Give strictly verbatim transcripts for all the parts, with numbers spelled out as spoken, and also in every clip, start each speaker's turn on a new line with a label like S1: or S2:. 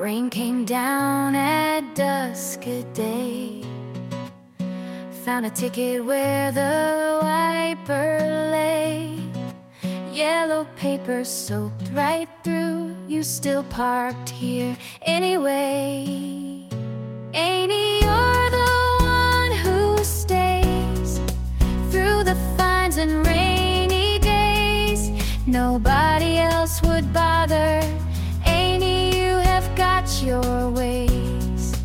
S1: Rain came down at dusk a day. Found a ticket where the wiper lay. Yellow paper soaked right through. You still parked here anyway. Ain't you're the one who stays through the fines and rainy days. Nobody else would bother. Ain't you have got your ways.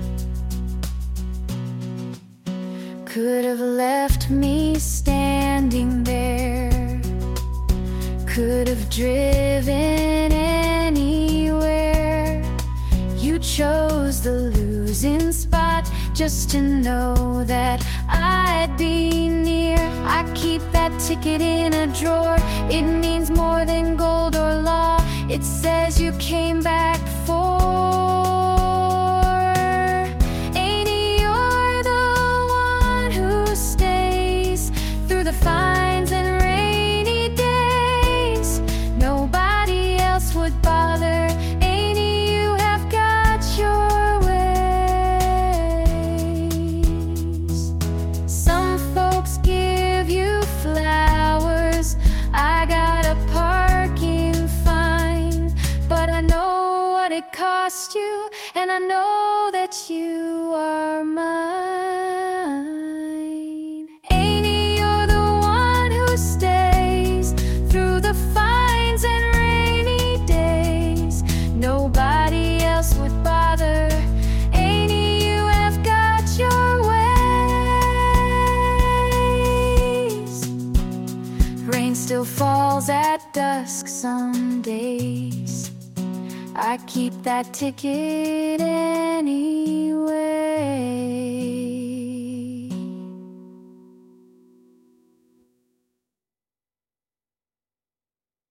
S1: Could have left me standing there. Could have driven anywhere. You chose the losing spot just to know that I'd be near. I keep that ticket in a drawer. It means more than gold or law. It says you came back for. Ain't you're the one who stays through the fines and rainy days. Nobody else would bother. Ain't you have got your ways. Some folks give you flowers. I got a parking fine, but I know what it cost you, and I know that you are mine. Ain't you're the one who stays through the fines and rainy days. Nobody else would bother. Ain't you have got your ways. Rain still falls at dusk some days. I keep that ticket anyway.